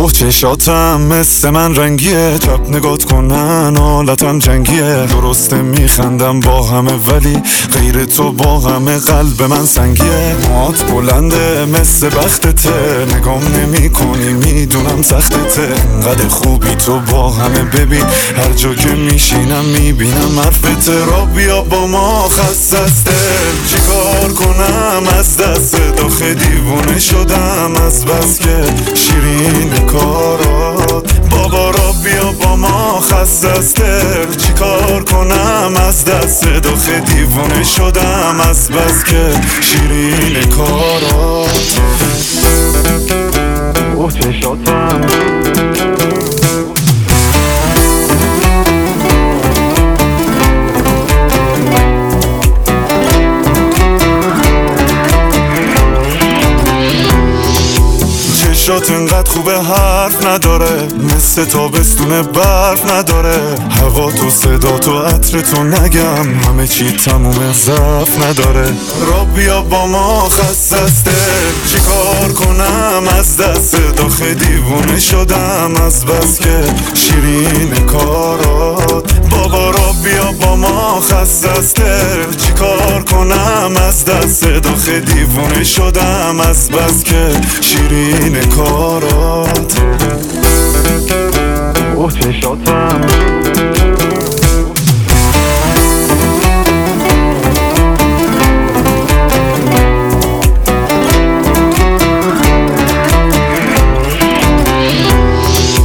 چشاتم مثل من رنگیه، چپ نگات کنن حالتم جنگیه. درسته میخندم با همه ولی غیر تو با همه قلب من سنگیه. موات بلنده مثل بختته، نگام نمی کنی میدونم سختته. انقدر خوبی تو با همه ببین، هر جا که میشینم میبینم حرفته. را بیا با ما خستسته، چیکار کنم از دست داخل دیوونه شدم از بس که شیرین کارات. بابا را بیا با ما خستسته، چیکار کنم از دست داخل دیوونه شدم از بس که شیرین کارات. چشاتم چشات انقدر خوبه حرف نداره، مثل تابستون برف نداره. هوا تو صدا تو عطر تو نگم، همه چی تموم ضعف نداره. را بیا با ما خستسته، چیکار کنم از دست داخل دیوونه شدم از بس که شیرین کارات. بابا را بیا با ما خستسته، چیکار کنم از دست داخل دیوونه شدم از بس که شیرین کارات. چشاتم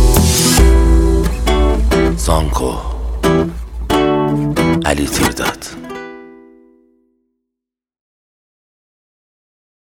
زانکو علی تیرداد.